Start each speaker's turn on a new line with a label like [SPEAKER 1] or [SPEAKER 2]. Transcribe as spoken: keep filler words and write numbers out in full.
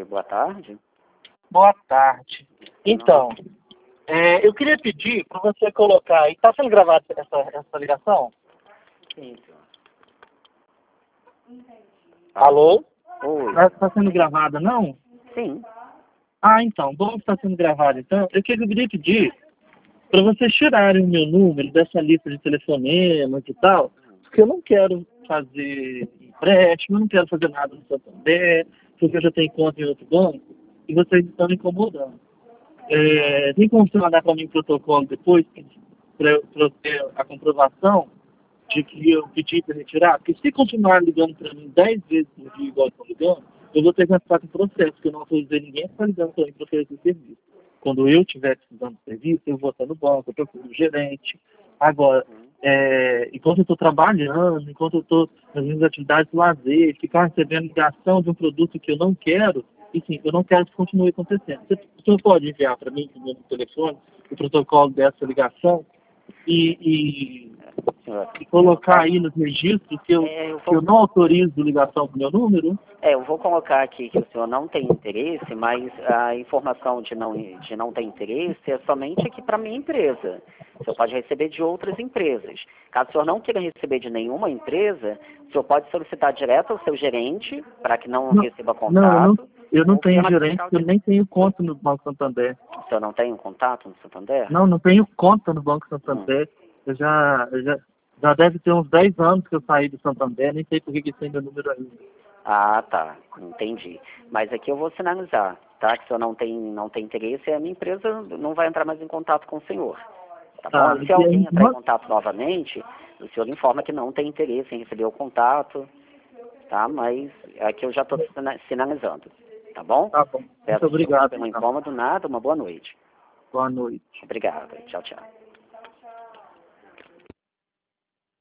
[SPEAKER 1] Oi, boa tarde.
[SPEAKER 2] Boa tarde. Então, é, eu queria pedir para você colocar aí. Está sendo gravada essa, essa ligação?
[SPEAKER 1] Sim, senhor.
[SPEAKER 2] Alô?
[SPEAKER 1] Oi.
[SPEAKER 2] Não está sendo gravada, não?
[SPEAKER 1] Sim.
[SPEAKER 2] Ah, então. Bom que está sendo gravada. Então, eu queria pedir para vocês tirarem o meu número dessa lista de telefonemas e tal, porque eu não quero fazer empréstimo, eu não quero fazer nada no Santander, porque eu já tenho conta em outro banco, e vocês estão me incomodando. É, tem como você mandar para mim o protocolo depois, para eu ter a comprovação de que eu pedi para retirar? Porque se continuar ligando para mim dez vezes por dia, igual estão ligando, eu vou ter que entrar com processo, porque eu não autorizei ninguém a ficar ligando para mim para oferecer serviço. Quando eu estiver precisando de serviço, eu vou estar no banco, eu procuro o gerente. Agora, é, enquanto eu estou trabalhando, enquanto eu estou nas minhas atividades de lazer, ficar recebendo ligação de um produto que eu não quero, enfim, eu não quero que continue acontecendo. Você, o senhor pode enviar para mim, no meu telefone, o protocolo dessa ligação e, e, e colocar aí nos registros que eu,
[SPEAKER 1] É, eu vou...
[SPEAKER 2] que eu não autorizo ligação para o meu número?
[SPEAKER 1] É, eu vou colocar aqui que o senhor não tem interesse, mas a informação de não, de não ter interesse é somente aqui para a minha empresa. O senhor pode receber de outras empresas. Caso o senhor não queira receber de nenhuma empresa, o senhor pode solicitar direto ao seu gerente para que não, não receba contato.
[SPEAKER 2] Não, eu não, eu não tenho gerente,
[SPEAKER 1] de...
[SPEAKER 2] eu nem tenho conta no Banco Santander.
[SPEAKER 1] O senhor não tem um contato no Santander?
[SPEAKER 2] Não, não tenho conta no Banco Santander. Hum. Eu já, eu já, já deve ter uns dez anos que eu saí do Santander, nem sei por que que tem meu número ainda.
[SPEAKER 1] Ah, tá. Entendi. Mas aqui eu vou sinalizar, tá? Que o senhor não tem, não tem interesse e a minha empresa não vai entrar mais em contato com o senhor. Tá bom?
[SPEAKER 2] Ah,
[SPEAKER 1] e se alguém entrar
[SPEAKER 2] uma...
[SPEAKER 1] em contato novamente, o senhor informa que não tem interesse em receber o contato, tá? Mas aqui eu já estou sinalizando, tá bom?
[SPEAKER 2] Tá bom.
[SPEAKER 1] Peço
[SPEAKER 2] Muito obrigado.
[SPEAKER 1] Pelo
[SPEAKER 2] então.
[SPEAKER 1] incômodo, nada, uma boa noite.
[SPEAKER 2] Boa noite.
[SPEAKER 1] Obrigado. Tchau, tchau.